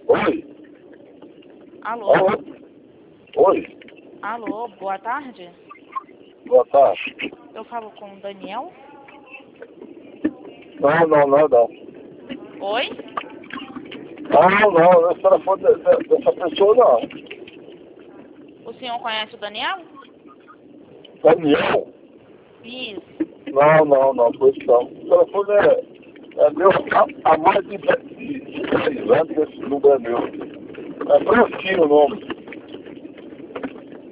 Oi? Alô? Alô? Oi? Alô, boa tarde. Boa tarde. Eu falo com o Daniel. Não. Oi? Não, esse telefone dessa pessoa não. O senhor conhece o Daniel? Daniel? Isso. Não, pois não. O telefone é meu há mais de 10 anos que esse número é meu. É Francisco o nome.